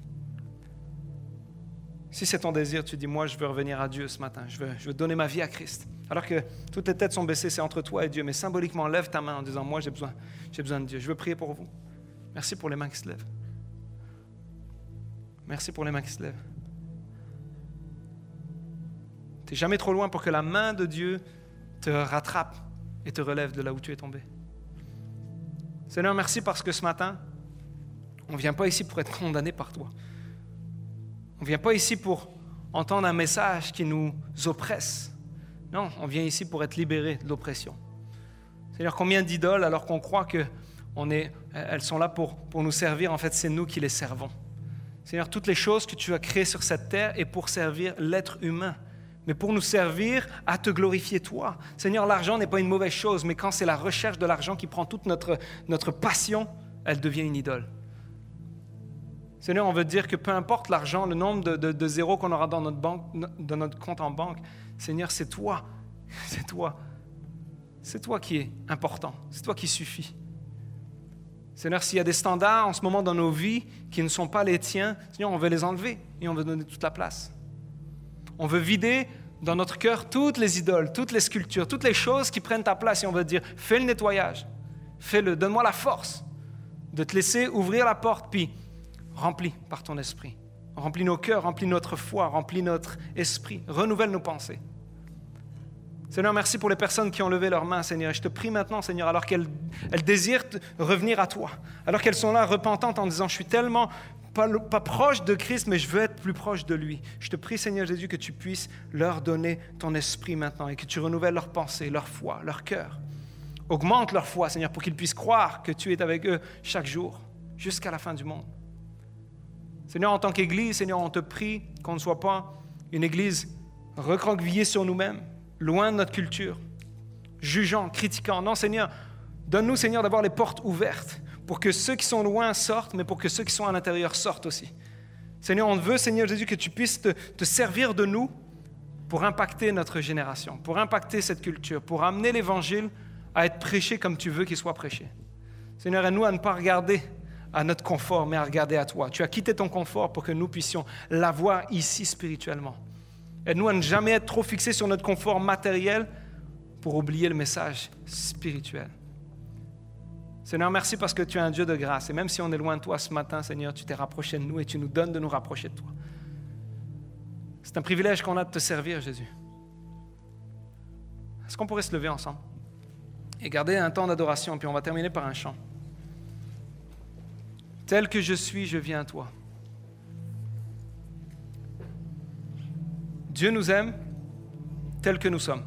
Speaker 1: Si c'est ton désir, tu dis, moi je veux revenir à Dieu ce matin, je veux, je veux donner ma vie à Christ. Alors que toutes les têtes sont baissées, c'est entre toi et Dieu. Mais symboliquement, lève ta main en disant, moi, j'ai besoin, j'ai besoin de Dieu. Je veux prier pour vous. Merci pour les mains qui se lèvent. Merci pour les mains qui se lèvent. Tu n'es jamais trop loin pour que la main de Dieu te rattrape et te relève de là où tu es tombé. Seigneur, merci parce que ce matin, On ne vient pas ici pour être condamné par toi. On ne vient pas ici pour entendre un message qui nous oppresse. Non, on vient ici pour être libéré de l'oppression. C'est-à-dire combien d'idoles alors qu'on croit qu'elles sont là pour, pour nous servir, en fait c'est nous qui les servons. Seigneur, toutes les choses que tu as créées sur cette terre est pour servir l'être humain, mais pour nous servir à te glorifier toi. Seigneur, l'argent n'est pas une mauvaise chose, mais quand c'est la recherche de l'argent qui prend toute notre, notre passion, elle devient une idole. Seigneur, on veut dire que peu importe l'argent, le nombre de, de, de zéros qu'on aura dans notre, banque, dans notre compte en banque, Seigneur, c'est toi, c'est toi, c'est toi qui est important, c'est toi qui suffit. Seigneur, s'il y a des standards en ce moment dans nos vies qui ne sont pas les tiens, Seigneur, on veut les enlever et on veut donner toute la place. On veut vider dans notre cœur toutes les idoles, toutes les sculptures, toutes les choses qui prennent ta place et on veut dire, fais le nettoyage, fais-le, donne-moi la force de te laisser ouvrir la porte, puis remplis par ton esprit. Remplis nos cœurs, remplis notre foi, remplis notre esprit, renouvelle nos pensées. Seigneur, merci pour les personnes qui ont levé leurs mains, Seigneur. Et je te prie maintenant, Seigneur, alors qu'elles elles désirent revenir à toi, alors qu'elles sont là repentantes en disant, je suis tellement pas, pas proche de Christ, mais je veux être plus proche de lui. Je te prie, Seigneur Jésus, que tu puisses leur donner ton esprit maintenant et que tu renouvelles leurs pensées, leur foi, leur cœur. Augmente leur foi, Seigneur, pour qu'ils puissent croire que tu es avec eux chaque jour, jusqu'à la fin du monde. Seigneur, en tant qu'Église, Seigneur, on te prie qu'on ne soit pas une Église recroquevillée sur nous-mêmes, loin de notre culture, jugeant, critiquant. Non, Seigneur, donne-nous, Seigneur, d'avoir les portes ouvertes pour que ceux qui sont loin sortent, mais pour que ceux qui sont à l'intérieur sortent aussi. Seigneur, on veut, Seigneur Jésus, que tu puisses te, te servir de nous pour impacter notre génération, pour impacter cette culture, pour amener l'Évangile à être prêché comme tu veux qu'il soit prêché. Seigneur, aide-nous à ne pas regarder à notre confort, mais à regarder à toi. Tu as quitté ton confort pour que nous puissions l'avoir ici spirituellement. Aide-nous à ne jamais être trop fixés sur notre confort matériel pour oublier le message spirituel. Seigneur, merci parce que tu es un Dieu de grâce. Et même si on est loin de toi ce matin, Seigneur, tu t'es rapproché de nous et tu nous donnes de nous rapprocher de toi. C'est un privilège qu'on a de te servir, Jésus. Est-ce qu'on pourrait se lever ensemble et garder un temps d'adoration, puis on va terminer par un chant. Tel que je suis, je viens à toi. Dieu nous aime tel que nous sommes.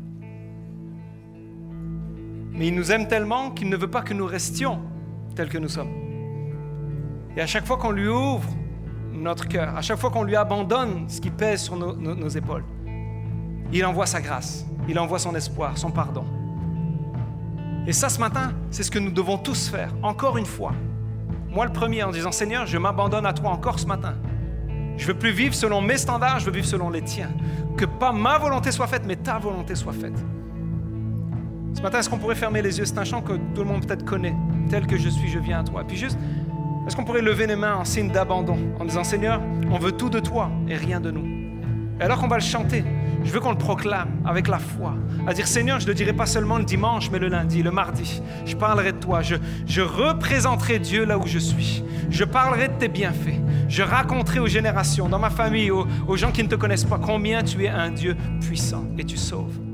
Speaker 1: Mais il nous aime tellement qu'il ne veut pas que nous restions tels que nous sommes. Et à chaque fois qu'on lui ouvre notre cœur, à chaque fois qu'on lui abandonne ce qui pèse sur nos, nos, nos épaules, il envoie sa grâce, il envoie son espoir, son pardon. Et ça, ce matin, c'est ce que nous devons tous faire, encore une fois. Moi, le premier, en disant, Seigneur, je m'abandonne à toi encore ce matin. Je ne veux plus vivre selon mes standards, je veux vivre selon les tiens. Que pas ma volonté soit faite, mais ta volonté soit faite. Ce matin, est-ce qu'on pourrait fermer les yeux? C'est un chant que tout le monde peut-être connaît. Tel que je suis, je viens à toi. Puis juste, est-ce qu'on pourrait lever les mains en signe d'abandon, en disant, Seigneur, on veut tout de toi et rien de nous. Et alors qu'on va le chanter, je veux qu'on le proclame avec la foi. À dire, Seigneur, je ne le dirai pas seulement le dimanche, mais le lundi, le mardi. Je parlerai de toi. Je, je représenterai Dieu là où je suis. Je parlerai de tes bienfaits. Je raconterai aux générations, dans ma famille, aux, aux gens qui ne te connaissent pas, combien tu es un Dieu puissant et tu sauves.